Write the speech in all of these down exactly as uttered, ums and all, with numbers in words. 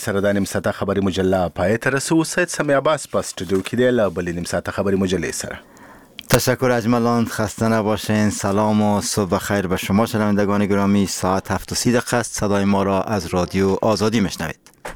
سره د نیم ساعته خبري مجله پای ته رسو. سید سمی عباس په استودیو کې دی له بلې نیم ساعته خبري مجلې سره. تشکر اجملان، خسته نباشین. سلام و صبح خیر به شما شنوندگان گرامی. ساعت هفت و سی دقیقه است. صدای ما را از رادیو آزادی میشنوید.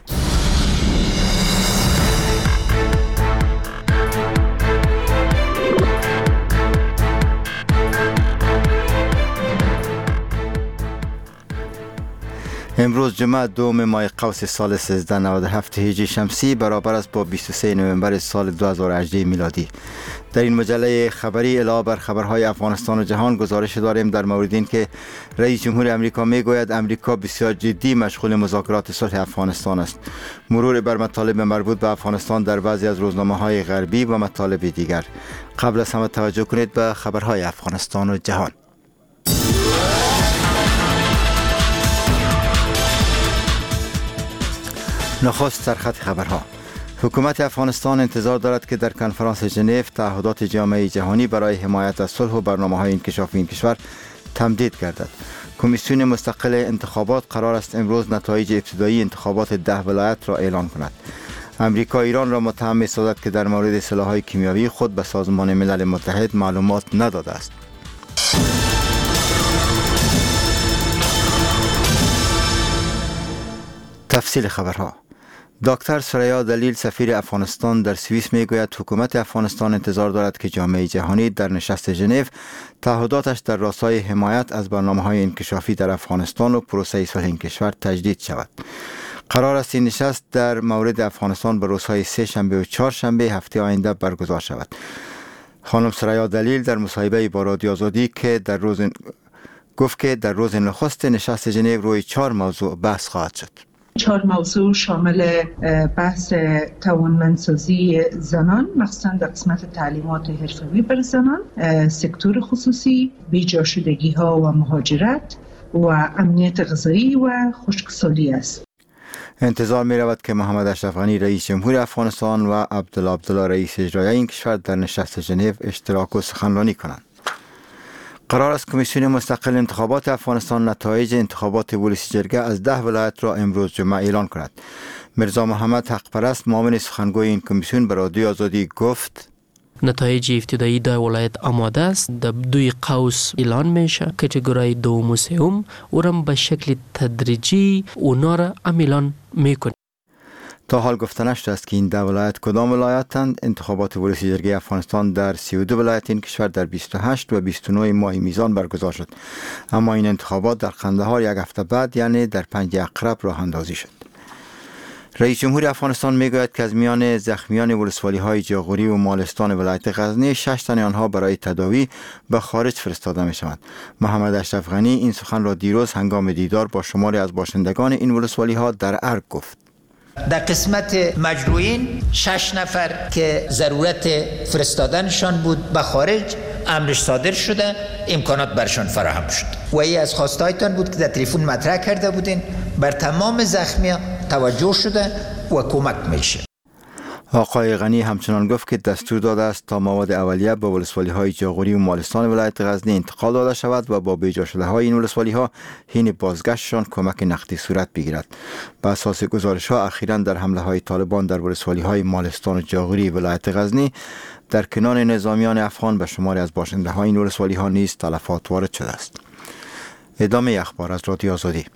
امروز جمعه دوم ماه قوس سال سیزده نود و هفت هجری شمسی برابر است با بیست و سه نوامبر سال دو هزار و هجده میلادی. در این مجله خبری علاوه بر خبرهای افغانستان و جهان گزارش داریم در مورد این که رئیس جمهور امریکا میگوید امریکا بسیار جدی مشغول مذاکرات صلح افغانستان است. مرور بر مطالب مربوط به افغانستان در بعضی از روزنامه‌های غربی و مطالب دیگر. قبل از همه توجه کنید به خبرهای افغانستان و جهان. نخست سرخط خبرها. حکومت افغانستان انتظار دارد که در کنفرانس ژنو تعهدات جامعه جهانی برای حمایت از صلح و برنامه‌های انکشافی این کشور تمدید گردد. کمیسیون مستقل انتخابات قرار است امروز نتایج ابتدایی انتخابات ده ولایت را اعلان کند. امریکا ایران را متهم می‌سازد که در مورد سلاح‌های کیمیایی خود به سازمان ملل متحد معلومات نداده است. تفصیل خبرها. دکتر سریا دلیل سفیر افغانستان در سوئیس میگوید حکومت افغانستان انتظار دارد که جامعه جهانی در نشست ژنو تعهداتش در راستای حمایت از برنامه‌های انکشافی در افغانستان و پروسه صلح این کشور تجدید شود. قرار است این نشست در مورد افغانستان به روزهای سه شنبه و چهار شنبه هفته آینده برگزار شود. خانم سریا دلیل در مصاحبه با رادیو آزادی که در روز گفت که در روز نخست نشست ژنو روی چهار موضوع بحث خواهد شد. چهار موضوع شامل بحث توانمندسازی زنان، مخصوصا در قسمت تعلیمات حرفه‌ای بر زنان، سکتور خصوصی، بیجا شدگی ها و مهاجرت و امنیت غذایی و خشکسالی است. انتظار می رود که محمد اشرف غنی رئیس جمهور افغانستان و عبدالله عبدالله رئیس اجرایی این کشور در نشست ژنو اشتراک و سخنرانی کنند. قرار است کمیسیون مستقل انتخابات افغانستان نتایج انتخابات ولسی جرگه از ده ولایت را امروز جمعه اعلان کند. مرزا محمد حق پرست معاون سخنگوی این کمیسیون به رادیو آزادی گفت نتایج ابتدایی ده ولایت آماده است. در دوی قوس اعلان میشه. کاتگوری دوم و سوم اونم به شکل تدریجی اونا را اعلان میکنه. تا حال گفته نشده است که این ده ولایت کدام ولایتند. انتخابات ولسی جرگه افغانستان در سی و دو ولایت این کشور در بیست و هشت و بیست و نه ماه میزان برگزار شد، اما این انتخابات در قندهار یک هفته بعد یعنی در پنج اقرب راه اندازی شد. رئیس جمهور افغانستان میگوید که از میان زخمیان ولسوالی های جاغوری و مالستان ولایت غزنی شش تن آنها برای تداوی به خارج فرستاده می شوند. محمد اشرف غنی این سخن را دیروز هنگام دیدار با شماری از باشندگان این ولسوالی ها در ارگ گفت. در قسمت مجروحین شش نفر که ضرورت فرستادنشان بود به خارج امرش صادر شده، امکانات برشان فراهم شد و ای از خواستایتان بود که در تلفن مطرح کرده بودین. بر تمام زخمیان توجه شده و کمک میشه. آقای غنی همچنان گفت که دستور داده است تا مواد اولیه به ولسوالی های جاغوری و مالستان ولایت غزنی انتقال داده شود و با بیجا شده های این ولسوالی ها حین بازگشتشان کمک نقدی صورت بگیرد. به اساس گزارش ها اخیراً در حمله های طالبان در ولسوالی های مالستان و جاغوری ولایت غزنی در کنار نظامیان افغان به شماری از باشنده های این ولسوالی ها نیز تلفات وارد شده است. ادامه اخبار از رادیو آزادی.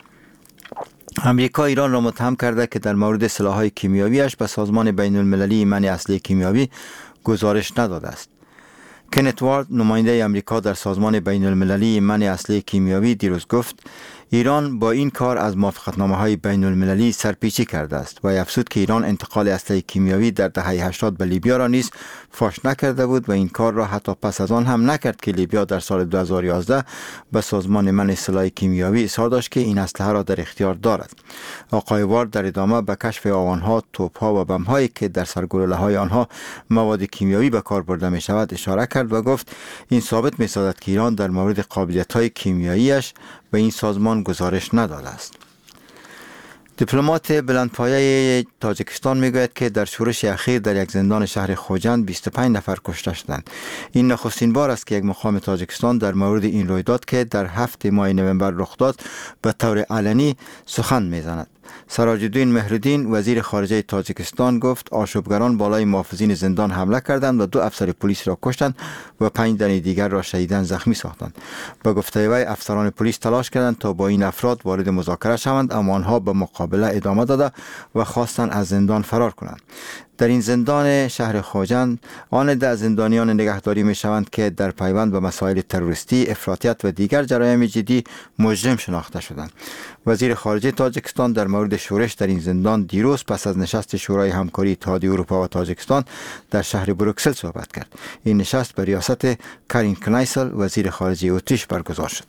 امریکا ایران را متهم کرده که در مورد سلاح‌های کیمیایی‌اش به سازمان بین المللی منع اسلحه کیمیایی گزارش نداده است. کنت وارد نماینده امریکا در سازمان بین المللی منع اسلحه کیمیایی دیروز گفت ایران با این کار از موافقتنامه‌های بین المللی سرپیچی کرده است و افزود که ایران انتقال اسلحه کیمیایی در دهه هشتاد به لیبیا را نیز فاش نکرده بود و این کار را حتی پس از آن هم نکرد که لیبیا در سال دو هزار و یازده به سازمان منع سلاح کیمیایی اصرار داشت که این اسلحه را در اختیار دارد. آقای وارد در ادامه به کشف آوانها، توپ‌ها و بم‌هایی که در سرگلوله‌های آنها مواد کیمیایی به کار برده می‌شود اشاره کرد و گفت این ثابت می‌سازد که ایران در مورد قابلیت‌های کیمیایی‌اش به این سازمان گزارش نداده است. دیپلمات بلندپایه تاجیکستان میگوید که در شورش اخیر در یک زندان شهر خوجند بیست و پنج نفر کشته شدند. این نخستین بار است که یک مقام تاجیکستان در مورد این رویداد که در هفت ماه نوامبر رخ داد به طور علنی سخن میزند. سراج الدین مهرالدین وزیر خارجه تاجیکستان گفت آشوبگران بالای محافظین زندان حمله کردند و دو افسر پلیس را کشتند و پنج تن دیگر را شدیداً زخمی ساختند. به گفته وی افسران پلیس تلاش کردند تا با این افراد وارد مذاکره شوند، اما آنها به مقابله ادامه داده و خواستند از زندان فرار کنند. در این زندان شهر خواجند آن ده زندانیان نگهداری می شوند که در پیوند به مسائل تروریستی، افراطیت و دیگر جرایم جدی مجرم شناخته شدند. وزیر خارجه تاجیکستان در مورد شورش در این زندان دیروز پس از نشست شورای همکاری اتحادیه اروپا و تاجیکستان در شهر بروکسل صحبت کرد. این نشست به ریاست کارین کنایسل وزیر خارجه اتریش برگزار شد.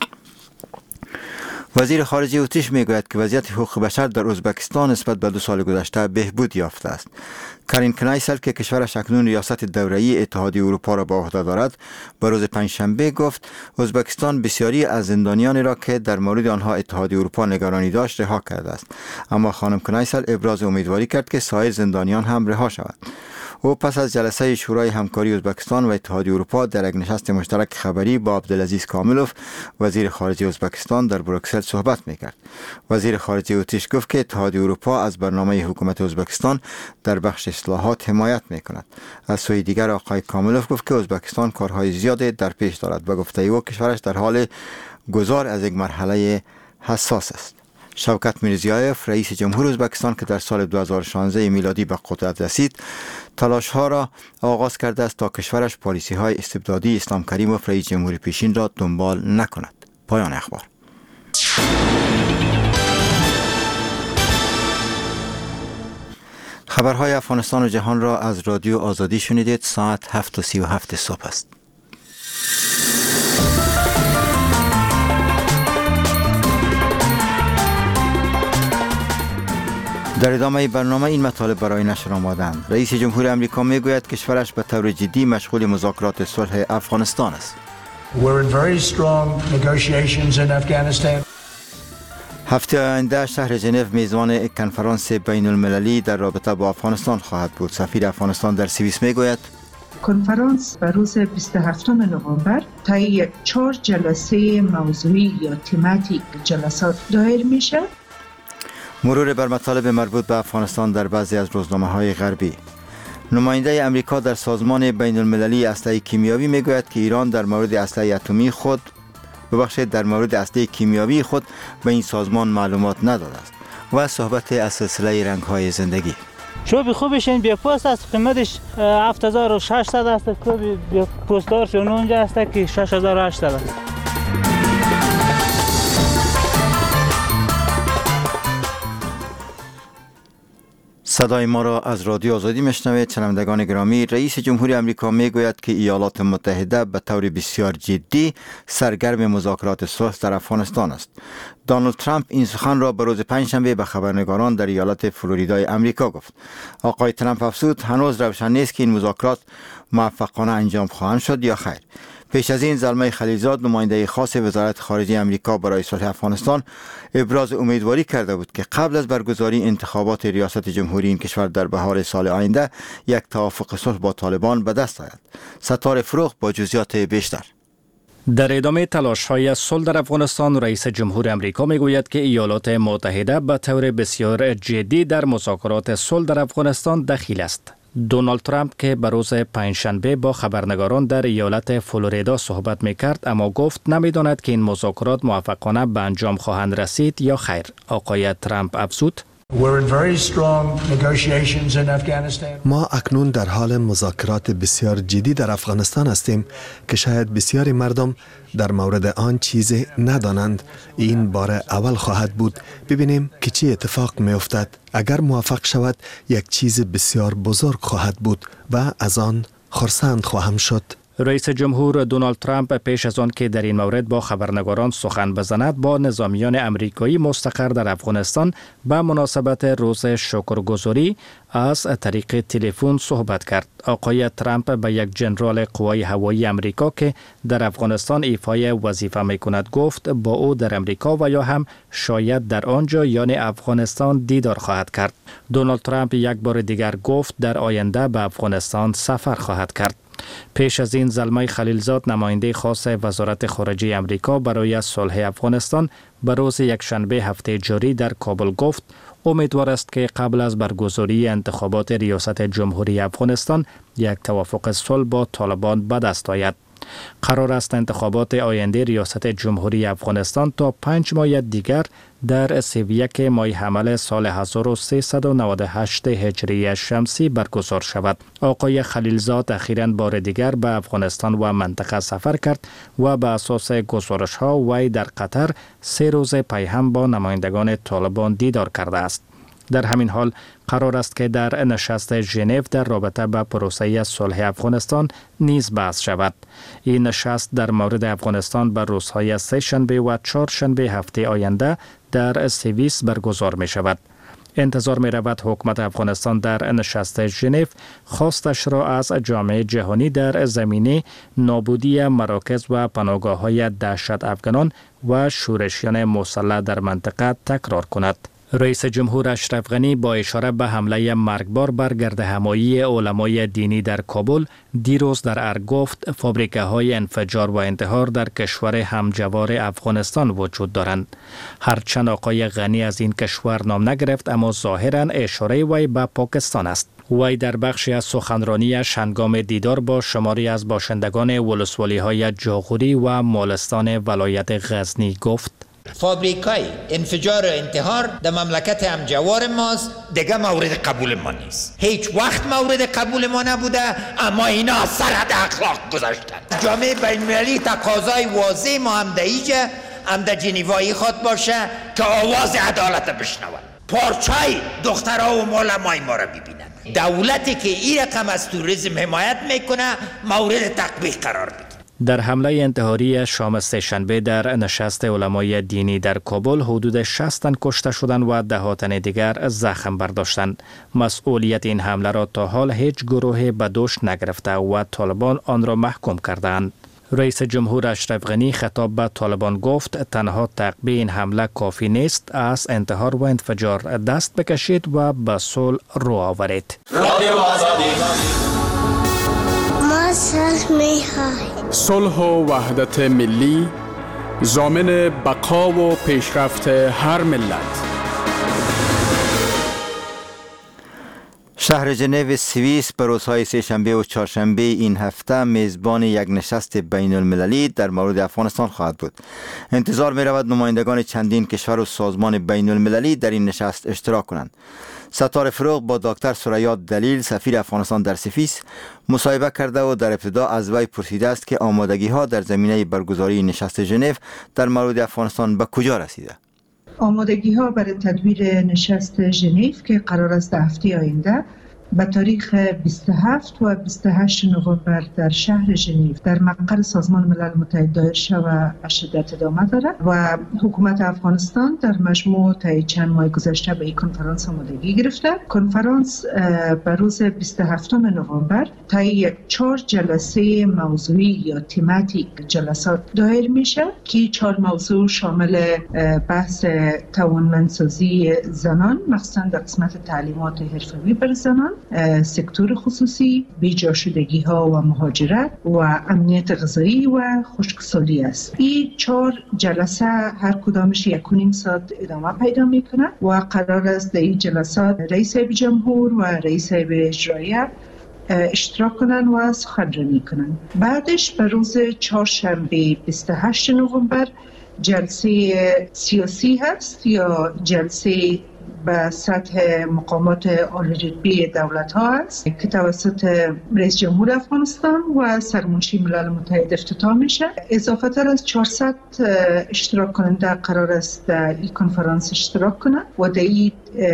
وزیر خارجه اتریش میگوید که وضعیت حقوق بشر در ازبکستان نسبت به دو سال گذشته بهبود یافته است. کارین کنایسل که کشورش اکنون ریاست دوره‌ای اتحادیه اروپا را به عهده دارد، به روز پنجشنبه گفت ازبکستان بسیاری از زندانیانی را که در مورد آنها اتحادیه اروپا نگرانی داشت رها کرده است. اما خانم کنایسل ابراز امیدواری کرد که سایر زندانیان هم رها شوند. او پس از جلسه شورای همکاری ازبکستان و اتحادیه اروپا در یک نشست مشترک خبری با عبدالعزیز کاملوف وزیر خارجه ازبکستان در بروکسل صحبت میکرد. وزیر خارجه اتریش گفت که اتحادیه اروپا از برنامه حکومت ازبکستان در بخش اصلاحات حمایت میکند. از سوی دیگر آقای کاملوف گفت که ازبکستان کارهای زیادی در پیش دارد و گفته او کشورش در حال گذار از یک مرحله حساس است. شوکت میرزیایف رئیس جمهور ازبکستان که در سال دو هزار و شانزده میلادی به قدرت رسید، تلاش ها را آغاز کرده است تا کشورش پالیسی های استبدادی اسلام کریموف رئیس جمهور پیشین را دنبال نکند. پایان اخبار. خبرهای افغانستان و جهان را از رادیو آزادی شنیدید. ساعت هفت و سی و هفت صبح است. در ادامه برنامه این مطالب برای نشر آمدند. رئیس جمهور امریکا میگوید کشورش به طور جدی مشغول مذاکرات صلح افغانستان است. We're in very strong negotiations in Afghanistan. هفته آینده شهر ژنو میزبان کنفرانس بین المللی در رابطه با افغانستان خواهد بود. سفیر افغانستان در سوئیس میگوید کنفرانس بر روز بیست و هفتم نوامبر طی چهار جلسه موضوعی یا تماتیک جلسات دایر میشه. مرور بر مطالب مربوط به افغانستان در بعضی از روزنامه‌های غربی. نماینده امریکا در سازمان بین المللی اسلحه کیمیایی میگوید که ایران در مورد اسلحه اتمی خود ببخشید در مورد اسلحه کیمیایی خود به این سازمان معلومات نداده است. و صحبت از سلسله رنگ‌های زندگی. چوب خوبشین بیا پوست است، قیمتش هفت هزار و ششصد است. چوب بیا پوستدارش اونجا است که شش هزار و هشتصد است. صدای ما را از رادیو آزادی میشنوید. شنوندگان گرامی، رئیس جمهور امریکا میگوید که ایالات متحده به طور بسیار جدی سرگرم مذاکرات صلح در افغانستان است. دونالد ترامپ این سخن را به روز پنجشنبه به خبرنگاران در ایالت فلوریدای امریکا گفت. آقای ترامپ افزود هنوز روشن نیست که این مذاکرات موفقانه انجام خواهند شد یا خیر. پیش از این زلمه خلیلزاد نماینده خاص وزارت خارجه امریکا برای صلح افغانستان ابراز امیدواری کرده بود که قبل از برگزاری انتخابات ریاست جمهوری این کشور در بهار سال آینده یک توافق صلح با طالبان به دست آید. ستاره فروغ با جزئیات بیشتر. در ادامه تلاش‌های صلح در افغانستان، رئیس جمهور امریکا میگوید که ایالات متحده به طور بسیار جدی در مذاکرات صلح در افغانستان دخیل است. دونالد ترامپ که به روز پنجشنبه با خبرنگاران در ایالت فلوریدا صحبت میکرد، اما گفت نمیداند که این مذاکرات موفقانه به انجام خواهند رسید یا خیر. آقای ترامپ افزود ما اکنون در حال مذاکرات بسیار جدی در افغانستان هستیم که شاید بسیاری مردم در مورد آن چیزی ندانند. این بار اول خواهد بود. ببینیم که چی اتفاق می افتد. اگر موفق شود یک چیز بسیار بزرگ خواهد بود و از آن خرسند خواهم شد. رئیس جمهور دونالد ترامپ پیش از آن که در این مورد با خبرنگاران سخن بزند، با نظامیان امریکایی مستقر در افغانستان به مناسبت روز شکرگزاری از طریق تلفن صحبت کرد. آقای ترامپ به یک جنرال قوای هوایی امریکا که در افغانستان ایفای وظیفه میکند گفت با او در امریکا و یا هم شاید در آنجا یعنی افغانستان دیدار خواهد کرد. دونالد ترامپ یک بار دیگر گفت در آینده به افغانستان سفر خواهد کرد. پیش از این زلمه خلیلزاد نماینده خاص وزارت خارجه امریکا برای صلح افغانستان به روز یکشنبه هفته جاری در کابل گفت امیدوار است که قبل از برگزاری انتخابات ریاست جمهوری افغانستان یک توافق صلح با طالبان به دست آید. قرار است انتخابات آینده ریاست جمهوری افغانستان تا پنج ماه دیگر در سی و یک ماه حمل سال هزار و سیصد و نود و هشت هجری شمسی برگزار شود. آقای خلیلزاد اخیراً بار دیگر به افغانستان و منطقه سفر کرد و به اساس گزارش ها وی در قطر سه روز پی هم با نمایندگان طالبان دیدار کرده است. در همین حال قرار است که در نشست ژنو در رابطه با پروسه صلح افغانستان نیز بحث شود. این نشست در مورد افغانستان بر روزهای سه شنبه و چهار شنبه هفته آینده در سوئیس برگزار می شود. انتظار می رود حکومت افغانستان در نشست ژنو خواستش را از جامعه جهانی در زمینه نابودی مراکز و پناهگاه های دهشت افغانان و شورشیان مسلح در منطقه تکرار کند. رئیس جمهور اشرف غنی با اشاره به حمله مرگبار بر گردهمایی علمای دینی در کابل دیروز در ارگ گفت فابریکه های انفجار و انتحار در کشور همجوار افغانستان وجود دارند. هرچند آقای غنی از این کشور نام نگرفت اما ظاهرا اشاره وی به پاکستان است. وی در بخشی از سخنرانیش هنگام دیدار با شماری از باشندگان ولسوالی های جاغوری و مالستان ولایت غزنی گفت فابریکای انفجار و انتحار در مملکت همجوار ماست، دیگه مورد قبول ما نیست. هیچ وقت مورد قبول ما نبوده، اما اینا سرحد اخلاق گذاشتن. جامعه بین‌المللی تقاضای واضح ما هم دیجه هم در جنیوایی خود باشه که آواز عدالت بشنون، پارچای دخترها و معلمای ما را ببینن. دولتی که این رقم از توریسم حمایت میکنه مورد تطبیق قرار بده. در حمله انتحاری شام سه‌شنبه در نشست علمای دینی در کابل حدود شصت تن کشته شدند و ده تن دیگر زخم برداشتند. مسئولیت این حمله را تا حال هیچ گروه به دوش نگرفته و طالبان آن را محکوم کردند. رئیس جمهور اشرف غنی خطاب به طالبان گفت تنها تعقیب این حمله کافی نیست، از انتحار و انفجار دست بکشید و به صلح رو آورید. صلح و وحدت ملی ضامن بقا و پیشرفت هر ملت. شهر ژنو سوئیس به روزهای سه شنبه و چهارشنبه این هفته میزبان یک نشست بین المللی در مورد افغانستان خواهد بود. انتظار می رود نمایندگان چندین کشور و سازمان بین المللی در این نشست اشتراک کنند. ستاره فروغ با دکتر ثریا دلیل سفیر افغانستان در سوئیس مصاحبه کرده و در ابتدا از وی پرسیده است که آمادگی ها در زمینه برگزاری نشست ژنو در مورد افغانستان به کجا رسیده؟ آمادگی ها برای تدبیر نشست ژنو که قرار است هفته آینده به تاریخ بیست و هفت و بیست و هشت نوامبر در شهر ژنو در مقر سازمان ملل متحد دایر شود به شدت ادامه دارد و حکومت افغانستان در مجموع طی چند ماه گذشته به این کنفرانس آمادگی گرفته. کنفرانس به روز بیست و هفتم نوامبر طی یک چهار جلسه موضوعی یا تماتیک جلسات دایر میشه که چهار موضوع شامل بحث توانمندسازی زنان، مخصوصا در قسمت تعلیمات حرفه‌ای بر زنان، سکتور خصوصی، بیجا شدگی ها و مهاجرت و امنیت غذایی و خشکسالی است. این چهار جلسه هر کدامش یک و نیم ساعت ادامه پیدا میکنه و قرار است در این جلسات رئیس جمهور و رئیس اجراییه اشتراک کنن و سخنرانی کنن. بعدش به روز چهارشنبه بیست و هشت نوامبر جلسه سیاسی هست یا جلسه به سطح مقامات عالی‌رتبه دولت ها است که توسط رئیس جمهور افغانستان و سرمنشی ملل متحد افتتاح میشه. اضافه تر از چهارصد اشتراک کننده قرار است در این کنفرانس اشتراک کنند و در این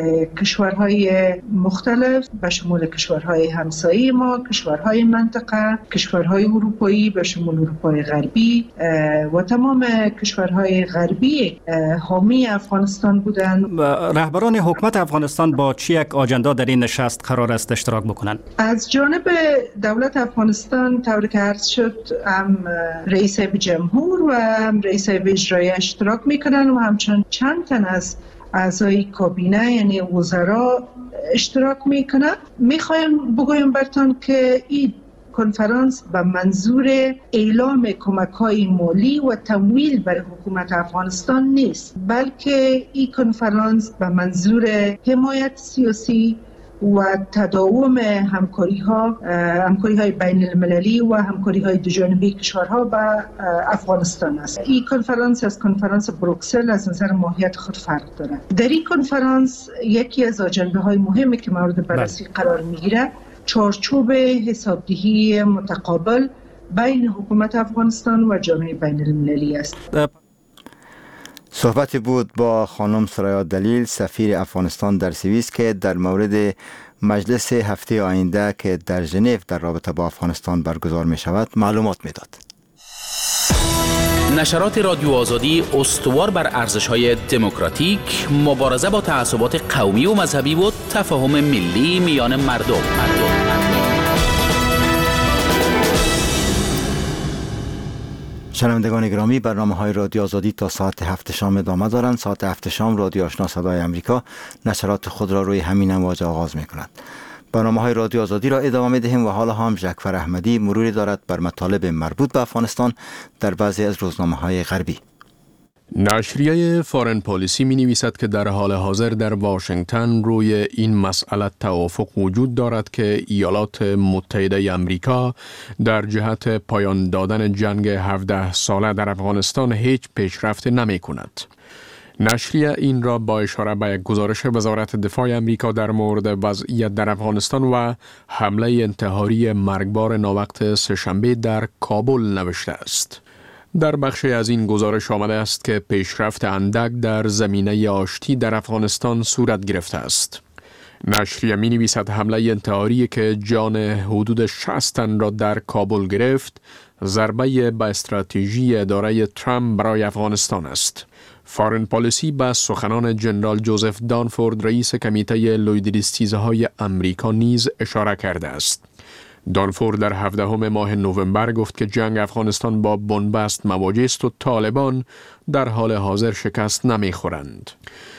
کشورهای مختلف به شمول کشورهای همسایه ما، کشورهای منطقه، کشورهای اروپایی به شمول اروپای غربی و تمام کشورهای غربی حامی افغانستان بودند. رهبران حکومت افغانستان با چه یک آجندا در این نشست قرار است اشتراک بکنند؟ از جانب دولت افغانستان طور که عرض شد هم رئیس جمهور و هم رئیس اجرایی اشتراک میکنن و همچنین چند تن از اعضای کابینه یعنی وزرا اشتراک میکنن. میخوایم بگویم برتان که این کنفرانس به منظور اعلام کمک‌های مالی و تمویل برای حکومت افغانستان نیست، بلکه این کنفرانس به منظور حمایت سیاسی و تداوم همکاری ها همکاری های بین المللی و همکاری های دو جانبه کشورها با افغانستان است. این کنفرانس از کنفرانس بروکسل از نظر ماهیت خود فرق دارد. در این کنفرانس یکی از آجنده های مهمی که مورد بررسی قرار میگیره چارچوب حسابدهی متقابل بین حکومت افغانستان و جامعه بین المللی است. صحبت بود با خانم سرایا دلیل سفیر افغانستان در سوئیس که در مورد مجلس هفته آینده که در ژنو در رابطه با افغانستان برگزار می شود معلومات می داد. نشرات رادیو آزادی استوار بر ارزش‌های دموکراتیک، مبارزه با تعصبات قومی و مذهبی و تفاهم ملی میان مردم. مردم. شنوندگان گرامی، برنامه های رادیو آزادی تا ساعت هفت شام ادامه دارند. ساعت هفت شام رادیو آشنا صدای امریکا نشرات خود را روی همین امواج آغاز می کند. برنامه های رادیو آزادی را ادامه می دهیم و حالا هم جعفر احمدی مروری دارد بر مطالب مربوط به افغانستان در بعضی از روزنامه های غربی. نشریه فارن پالیسی می نویسد که در حال حاضر در واشنگتن روی این مسئله توافق وجود دارد که ایالات متحده امریکا در جهت پایان دادن جنگ هفده ساله در افغانستان هیچ پیشرفت نمی کند. نشریه این را با اشاره به یک گزارش وزارت دفاع امریکا در مورد وضعیت در افغانستان و حمله انتحاری مرگبار ناوقت سه‌شنبه در کابل نوشته است. در بخشی از این گزارش آمده است که پیشرفت اندک در زمینه آشتی در افغانستان صورت گرفته است. نشریه می نویسد حمله انتحاری که جان حدود شصت تن را در کابل گرفت، ضربه به استراتژی اداره ترامپ برای افغانستان است. فارن پالیسی به سخنان جنرال جوزف دانفورد رئیس کمیته لویدریستیزهای امریکا نیز اشاره کرده است. دانفورد در هفدهم ماه نوامبر گفت که جنگ افغانستان با بنبست مواجه است و طالبان در حال حاضر شکست نمیخورند.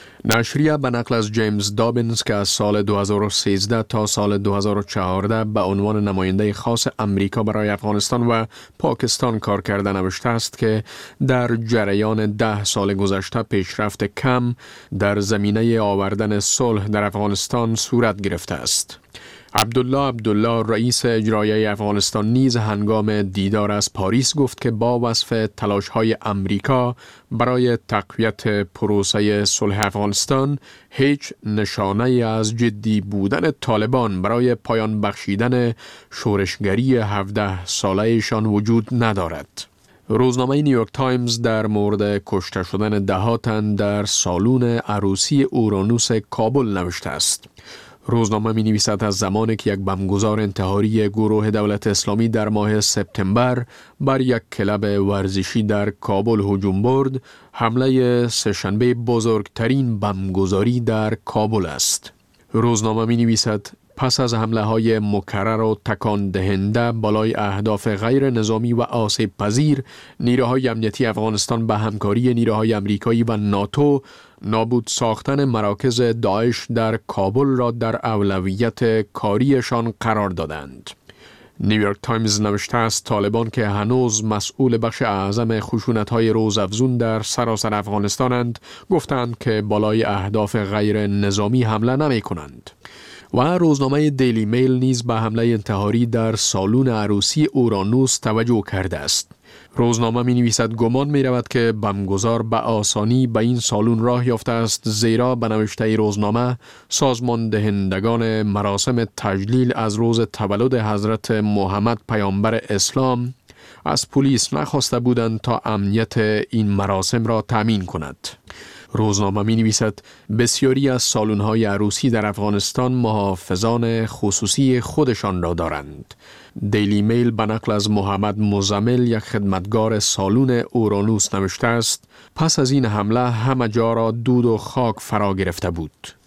نشریه به نقل از جیمز دابینز که از سال دو هزار و سیزده تا سال دو هزار و چهارده به عنوان نماینده خاص امریکا برای افغانستان و پاکستان کار کرده نوشته است که در جریان ده سال گذشته پیشرفت کم در زمینه آوردن صلح در افغانستان صورت گرفته است. عبدالله عبدالله رئیس اجرایی افغانستان نیز هنگام دیدار از پاریس گفت که با وصف تلاش‌های امریکا برای تقویت پروسه صلح افغانستان هیچ نشانه از جدی بودن طالبان برای پایان بخشیدن شورشگری هفده ساله‌شان وجود ندارد. روزنامه نیویورک تایمز در مورد کشته شدن ده ها تن در سالن عروسی اورانوس کابل نوشته است. روزنامه می نویسد از زمانی که یک بمبگذار انتحاری گروه دولت اسلامی در ماه سپتامبر بر یک کلب ورزشی در کابل هجوم برد، حمله سه‌شنبه بزرگترین بمبگذاری در کابل است. روزنامه می نویسد پس از حمله های مکرر و تکان دهنده بالای اهداف غیر نظامی و آسیب پذیر، نیروهای امنیتی افغانستان به همکاری نیروهای امریکایی و ناتو نابود ساختن مراکز داعش در کابل را در اولویت کاریشان قرار دادند. نیویورک تایمز نوشته است طالبان که هنوز مسئول بخش اعظم خشونت‌های روزافزون در سراسر افغانستانند، گفتند که بالای اهداف غیر نظامی حمله نمی کنند. و روزنامه دیلی میل نیز به حمله انتحاری در سالن عروسی اورانوس توجه کرده است. روزنامه می نویسد گمان می رود که بمبگذار به آسانی به این سالن راه یافته است، زیرا به نوشته روزنامه سازمان دهندگان مراسم تجلیل از روز تولد حضرت محمد پیامبر اسلام از پلیس نخواسته بودند تا امنیت این مراسم را تامین کند. روزنامه می نویسد بسیاری از سالن‌های عروسی در افغانستان محافظان خصوصی خودشان را دارند. دیلی میل به نقل از محمد مزمل یک خدمتگار سالن اورانوس نوشته است پس از این حمله همه جا را دود و خاک فرا گرفته بود.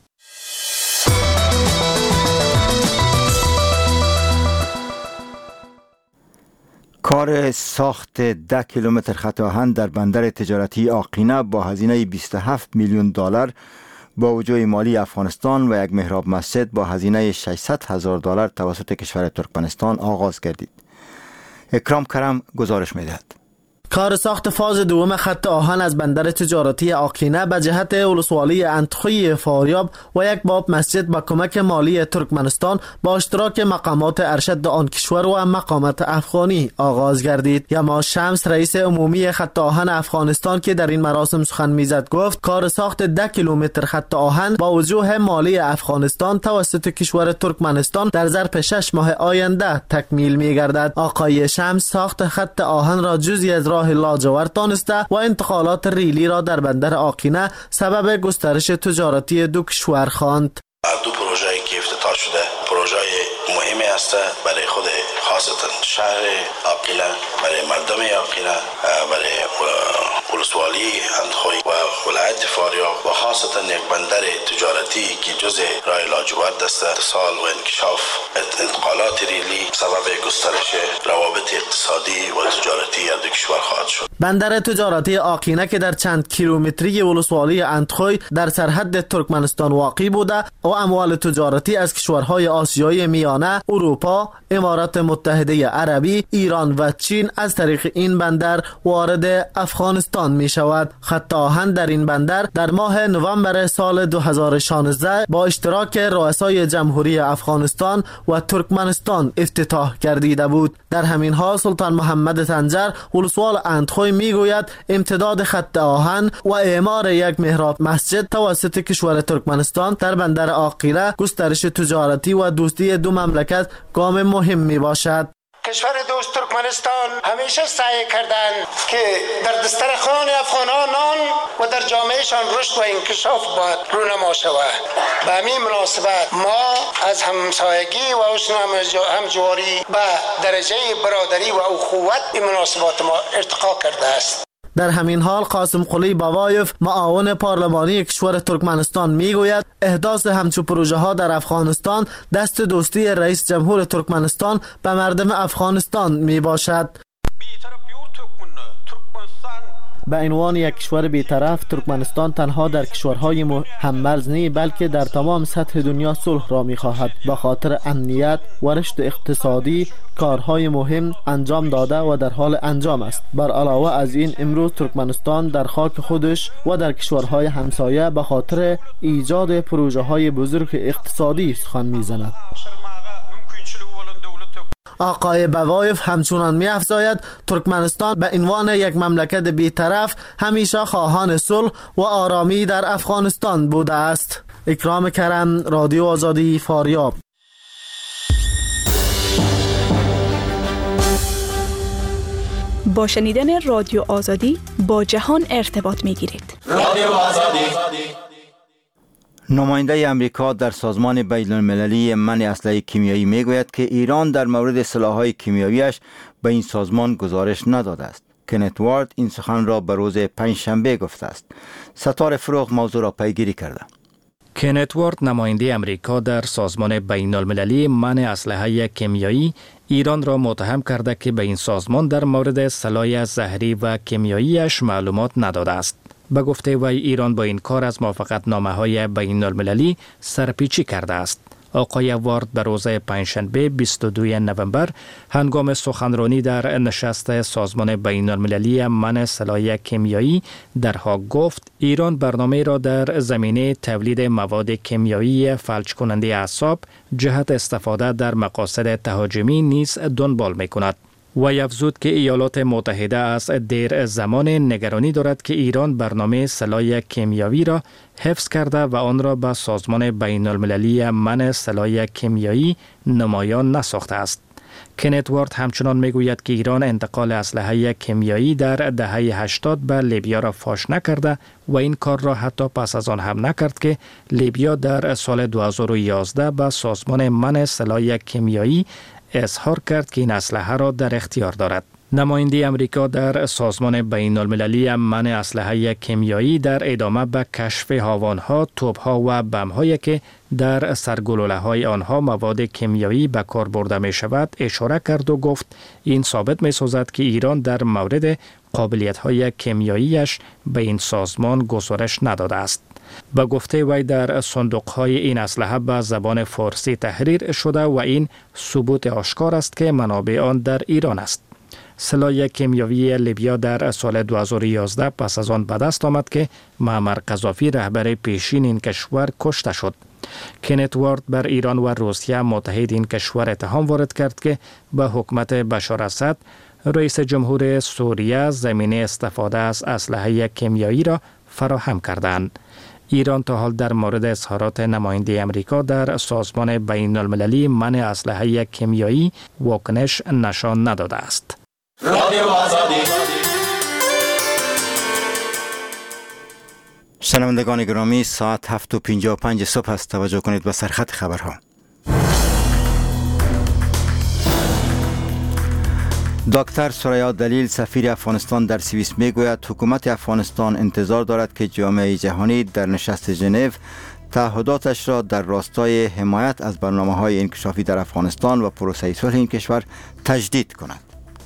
کار ساخت ده کیلومتر خط آهن در بندر تجارتی آقینه با هزینه بیست و هفت میلیون دلار با وجود مالی افغانستان و یک محراب مسجد با هزینه ششصد هزار دلار توسط کشور ترکمنستان آغاز گردید. اکرام کرم گزارش می‌دهد. کار ساخت فاز دوم خط آهن از بندر تجارتی آقینه به جهت ولسوالی اندخوی فاریاب و یک باب مسجد با کمک مالی ترکمنستان با اشتراک مقامات ارشد آن کشور و مقامات افغانی آغاز گردید. یما شمس رئیس عمومی خط آهن افغانستان که در این مراسم سخن میزد گفت کار ساخت ده کیلومتر خط آهن با وجوه مالی افغانستان توسط کشور ترکمنستان در ظرف شش ماه آینده تکمیل میگردد. آقای شمس ساخت خط آهن را جزئی از راه لاجورد دانسته و انتقالات ریلی را در بندر آقینه سبب گسترش تجارتی دو کشور خواند. دو پروژه که افتتاح شده پروژه مهمی است برای خود خاصتا شهر آقینه، برای مردم آقینه، برای ولسوالی اندخوی و ولایت فاریاب و خاصتا یک بندر تجارتی که جزء راه لاجورد است. اتصال و انکشاف انتقالات ریلی سبب گسترش روابط اقتصادی و تجارتی دو کشور خواهد شد. بندر تجارتی آقینه که در چند کیلومتری ولسوالی اندخوی در سرحد ترکمنستان واقع بوده و اموال تجارتی از کشورهای آسیای میانه، اروپا، امارات متحده عربی، ایران و چین از طریق این بندر وارد افغانستان می شود. خط آهن در این بندر در ماه نوامبر سال دو هزار و شانزده با اشتراک رؤسای جمهوری افغانستان و ترکمنستان افتتاح گردیده بود. در همین حال سلطان محمد طنجر ولسوال اندخوی می گوید امتداد خط آهن و اعمار یک محراب مسجد توسط کشور ترکمنستان در بندر آقینه گسترش تجارتی و دوستی دو مملکت گام مهم می باشد. کشور دوست ترکمنستان همیشه سعی کردند که در دسترخوان افغانان و در جامعهشان رشد و انکشاف باید رونما شود. به همین مناسبت ما از همسایگی و حسن همجواری به درجه برادری و اخوت این مناسبات ما ارتقا کرده است. در همین حال قاسم قلی بابایف معاون پارلمانی کشور ترکمنستان میگوید احداث همچو پروژه ها در افغانستان دست دوستی رئیس جمهور ترکمنستان به مردم افغانستان می باشد. به عنوان یک کشور بی‌طرف ترکمنستان تنها در کشورهای هم‌مرز نی بلکه در تمام سطح دنیا صلح را می‌خواهد. به خاطر امنیت و رشد اقتصادی کارهای مهم انجام داده و در حال انجام است. بر علاوه از این امروز ترکمنستان در خاک خودش و در کشورهای همسایه به خاطر ایجاد پروژه‌های بزرگ اقتصادی سخن می‌زند. آقای بوایف همچنان می افزاید ترکمنستان به عنوان یک مملکت بی‌طرف همیشه خواهان صلح و آرامی در افغانستان بوده است. اکرام کرم، رادیو آزادی، فاریاب. با شنیدن رادیو آزادی با جهان ارتباط می گیرید. رادیو آزادی. نماینده امریکا در سازمان بین المللی منع اسلحه کیمیایی میگوید که ایران در مورد سلاح‌های کیمیاییش به این سازمان گزارش نداده است. کنت وارد این سخن را به روز پنجشنبه گفته است. ستاره فروغ موضوع را پیگیری کرده. کنت وارد نماینده امریکا در سازمان بین المللی منع اسلحه کیمیایی ایران را متهم کرده که به این سازمان در مورد سلاح زهری و کیمیاییش معلومات نداده است. به گفته وی ایران با این کار از موافقتنامه‌های بین المللی سرپیچی کرده است. آقای وارد به روز پنجشنبه بیست و دوم نوامبر هنگام سخنرانی در نشست سازمان بین المللی منع سلاح کیمیایی در هاگ گفت ایران برنامه را در زمینه تولید مواد کیمیایی فلج کننده اعصاب جهت استفاده در مقاصد تهاجمی نیز دنبال می‌کند. و افزود که ایالات متحده از دیر زمان نگرانی دارد که ایران برنامه سلاح کیمیایی را حفظ کرده و آن را به سازمان بین المللی منع سلاح کیمیایی نمایان نساخته است. کنت وارد همچنان میگوید که ایران انتقال اسلحه کیمیایی در دهه هشتاد به لیبیا را فاش نکرده و این کار را حتی پس از آن هم نکرد که لیبیا در سال دو هزار و یازده به سازمان منع سلاح کیمیایی اظهار کرد که این اسلحه را در اختیار دارد. نماینده امریکا در سازمان بین المللی منع اسلحه کیمیایی در ادامه به کشف هاوانها، توپها و بم‌هایی که در سرگلوله‌های آنها مواد کیمیایی به کار برده می شود اشاره کرد و گفت این ثابت می سازد که ایران در مورد قابلیت‌های کیمیاییش به این سازمان گزارش نداده است. به گفته وی در صندوق‌های این اسلحه به زبان فارسی تحریر شده و این ثبوت آشکار است که منابع آن در ایران است. سلاح کیمیاوی لیبیا در سال دو هزار و یازده پس از آن به دست آمد که معمر قذافی رهبر پیشین این کشور کشته شد. کنت وارد بر ایران و روسیه متحد این کشور اتهام وارد کرد که به حکومت بشار اسد رئیس جمهور سوریه زمینه استفاده از اسلحه کیمیایی را فراهم کردند. ایران تا حال در مورد اظهارات نماینده امریکا در سازمان بین المللی منع اسلحه کیمیایی واکنش نشان نداده است. رادیو آزادی. شنوندگان گرامی، ساعت هفت و پنجاه و پنج صبح است. توجه کنید به سرخط خبرها. دکتر ثریا دلیل سفیر افغانستان در سوئیس میگوید حکومت افغانستان انتظار دارد که جامعه جهانی در نشست ژنو تعهداتش را در راستای حمایت از برنامه‌های انکشافی در افغانستان و پروسه صلح این کشور تجدید کند.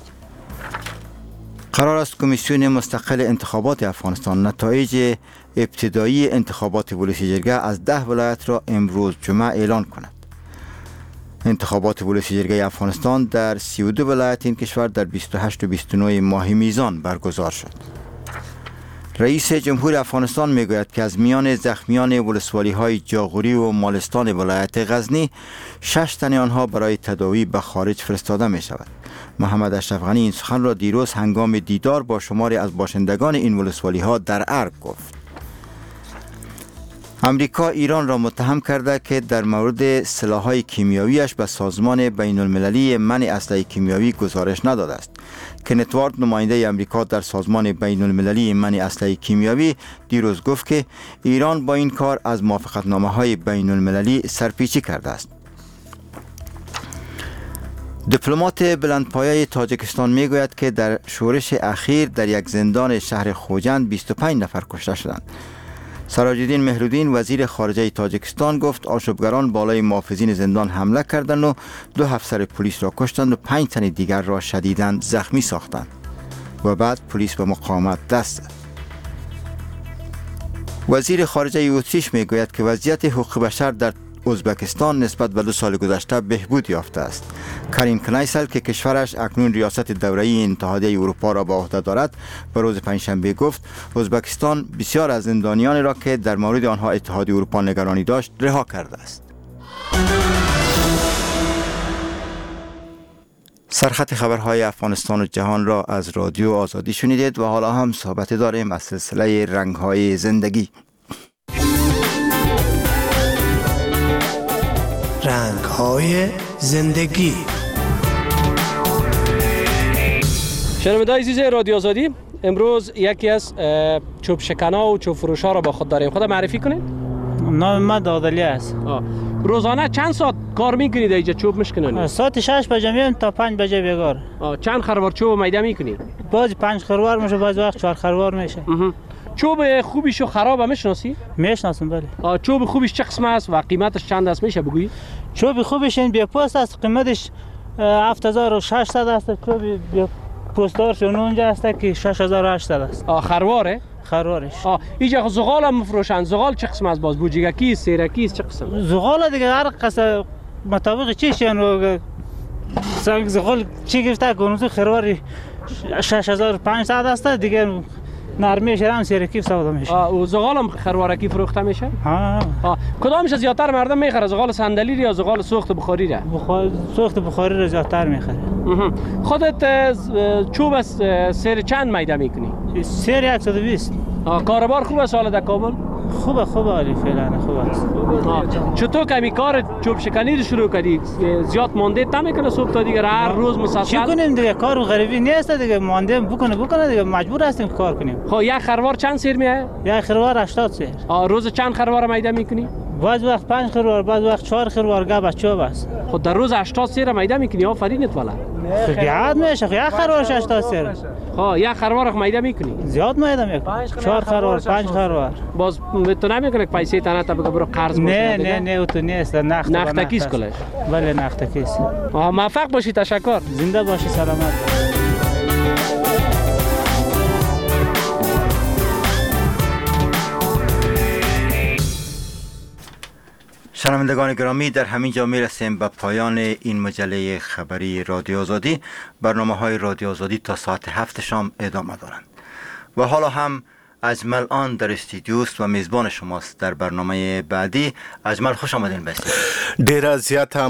قرار است کمیسیون مستقل انتخابات افغانستان نتایج ابتدایی انتخابات ولسی جرگه از ده ولایت را امروز جمعه اعلان کند. انتخابات ولسی جرگه افغانستان در سی و دو ولایت این کشور در بیست و هشت و بیست و نه ماه میزان برگزار شد. رئیس جمهور افغانستان میگوید که از میان زخمیان ولسوالی های جاغوری و مالستان ولایت غزنی شش تن آنها برای تداوی به خارج فرستاده می شود. محمد اشرف غنی این سخن را دیروز هنگام دیدار با شماری از باشندگان این ولسوالی ها در ارگ گفت. امریکا ایران را متهم کرده که در مورد سلاح‌های کیمیاییش به سازمان بین المللی منع اسلحه کیمیایی گزارش نداده است. کنت وارد نماینده امریکا در سازمان بین المللی منع اسلحه کیمیایی دیروز گفت که ایران با این کار از موافقتنامه‌های بین المللی سرپیچی کرده است. دیپلمات بلندپایه تاجیکستان میگوید که در شورش اخیر در یک زندان شهر خوجند بیست و پنج نفر کشته شدند. سراج الدین مهرالدین وزیر خارجه تاجیکستان گفت آشوبگران بالای محافظین زندان حمله کردند و دو افسر پلیس را کشتند و پنج تن دیگر را شدیداً زخمی ساختند و بعد پلیس به مقاومت دست زد. وزیر خارجه اتریش میگوید که وضعیت حقوق بشر در ازبکستان نسبت به دو سال گذشته بهبود یافته است. کریم کنایسل که کشورش اکنون ریاست دوره‌ای اتحادیه اروپا را به عهده دارد به روز پنجشنبه گفت ازبکستان بسیار از زندانیانی را که در مورد آنها اتحادیه اروپا نگرانی داشت رها کرده است. سرخط خبرهای افغانستان و جهان را از رادیو آزادی شنیدید و حالا هم صحبت داریم از سلسله رنگ‌های زندگی. رنگ‌های زندگی. شنوندگان عزیز رادیو آزادی، امروز یکی از چوب شکنا و چوب فروشا را با خود داریم. خود معرفی کنید. نام من دادلی است. روزانه چند ساعت کار میکنید اینجا چوب میشکنید؟ ساعت شش بجه میام تا پنج بجه بیگار. چند خروار چوب میده میکنید؟ باز پنج خروار میشه، باز وقت چهار خروار میشه. چوب خوبیشو خراب میشناسی؟ میشناسم بله. چوب خوبیش چه قسم است و قیمتش چند است میشه بگویی؟ چوب خوبیش این بی پوست است، قیمتش هفت هزار و ششصد است. چوب بی پوستارش اونجا است که شش هزار و هشتصد است. آ خرواره؟ خروارش. آ اینجا زغال هم میفروشن. زغال چه قسم است باز؟ بوجیگکی، سیرکی چه قسم؟ زغال دیگه هر قسم مطابق چیش یعنی سنگ زغال چی گفته کنوزو خرواری شش هزار و پانصد است دیگه. نرمیش هم سیرکی سودا میشه. آ زغال هم خروارکی فروخته میشه؟ ها. آ کدامش زیاتر مردم میخره؟ زغال صندلی یا زغال سوخت بخاری را؟ بخار سوخت بخاری را زیاتر میخره. خودت چوب از سیر چند میده میکنی؟ سیر صد و بیست. آ کاروبار خوبه سال در کابل؟ خوبه خوبه علی فعلا خوبه است. چطور کمی کار چوب شکنی رو شروع کردی؟ زیاد مانده نمیکنه صبح تا دیگه هر روز مسلسل؟ چی کنیم دیگه، کار غریبی نیست دیگه، مانده بکنه بکنه دیگه، مجبور هستیم کار کنیم. خب یک خروار چند سیر میه؟ یک خروار هشتاد سیر. آ روز چند خروار میده میکنی؟ بعض وقت پنج خروار، بعض وقت چهار خروار گاب چوب است. خب در روز هشتاد سیر میده میکنی؟ آفرینت والا. زیاد میشه، یک خروار هشتاد سیر. خب یک خروار میده میکنی؟ زیاد میده میکنی. چهار خروار، پنج خروار. باز تو نمیکنه که پیسه تنها تا بگو برو قرض بکنی؟ نه نه نه تو نیست، نخت نختکیس کلش. بله نختکیس. آها موفق باشی، تشکر. زنده باشی، سلامت. شنوندگان گرامی، در همین جا می رسیم به پایان این مجله خبری رادیو آزادی. برنامه های رادیو آزادی تا ساعت هفت شام ادامه دارند و حالا هم اجمل آن در استودیوست و میزبان شماست در برنامه بعدی. اجمل، خوش آمدین. بسید ډیر زیات